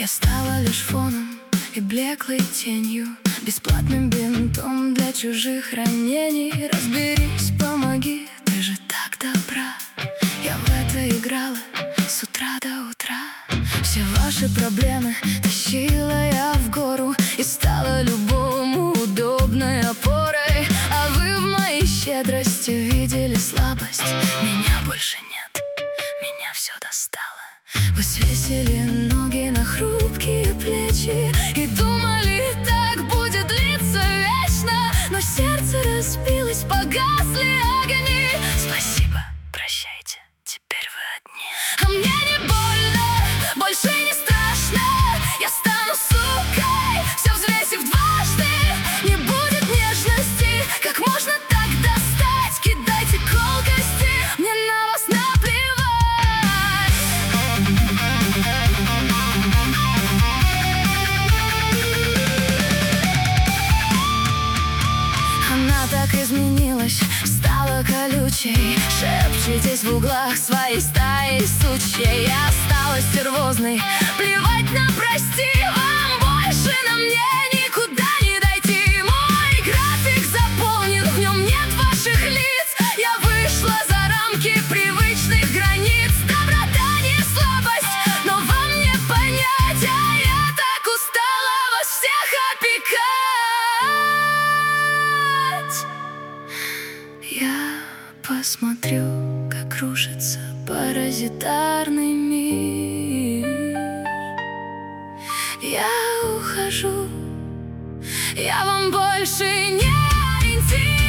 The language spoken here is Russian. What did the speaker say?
Я стала лишь фоном и блеклой тенью, бесплатным бинтом для чужих ранений. Разберись, помоги, ты же так добра. Я в это играла с утра до утра. Все ваши проблемы тащила я в гору и стала любому удобной опорой. А вы в моей щедрости видели слабость. Меня больше нет, меня все достало. Вы свесили ноги на хрупкие плечи и думали, так будет длиться вечно. Но сердце разбилось, погасли огни. Спасибо, прощайте, теперь вы одни. А мне не больно, больше не страшно. Я стану сукой, все взвесив дважды. Не будет нежности, как можно так достать? Кидайте колкости, мне на вас наплевать. Она так изменилась, стала колючей. Шепчетесь в углах своей стаи сучьей. Я стала стервозной, плевать на прости. Вам больше на мне никуда не дойти. Мой график заполнен, в нем нет ваших лиц. Я вышла за рамки привычных границ. Доброта не слабость, но вам не понять. А я так устала вас всех опекать. Я посмотрю, как рушится паразитарный мир. Я ухожу, я вам больше не ориентир.